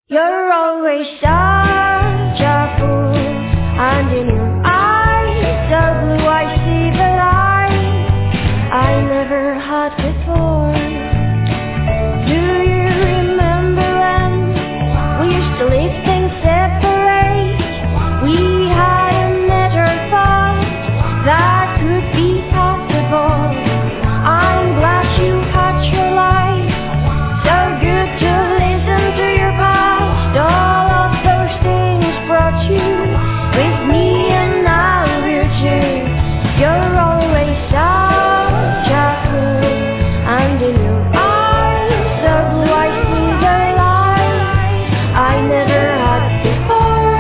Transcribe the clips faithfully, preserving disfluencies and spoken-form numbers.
You're always such a fool, and in your eyes, so blue I see the light I never had before. Do you remember when we used to leave things separate? We hadn't never thought that could be possible. I'm glad you had your life, so good to listen to your past. All of those things brought you with me, and now we're two. You're always such a fool, and in your eyes, so blue I see the light I never had before.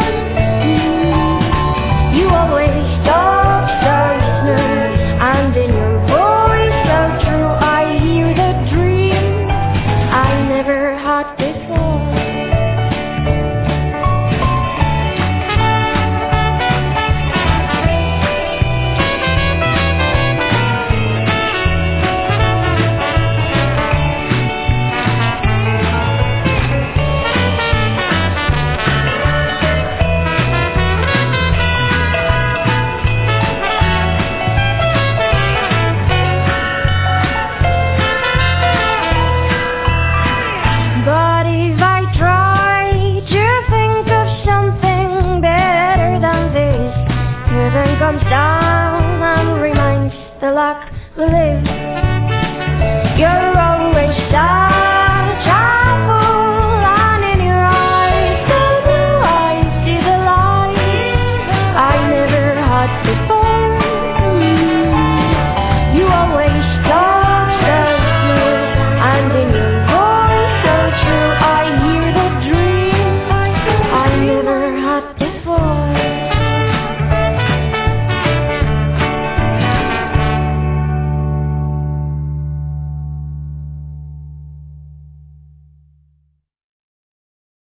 Mm. You always talk so smooth, and in your voice so true I hear the dream I never had before. But if I try to think of something better than this, heaven comes down and reminds the luck we live.